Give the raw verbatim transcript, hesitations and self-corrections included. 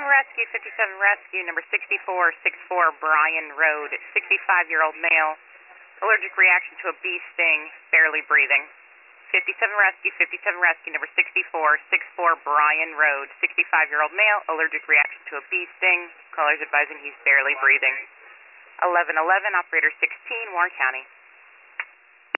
Rescue, fifty-seven Rescue, number sixty-four sixty-four Bryan Road, sixty-five-year-old male, allergic reaction to a bee sting, barely breathing. fifty-seven Rescue, fifty-seven Rescue, number sixty-four sixty-four Bryan Road, sixty-five-year-old male, allergic reaction to a bee sting, callers advising he's barely breathing. eleven eleven, operator sixteen, Warren County.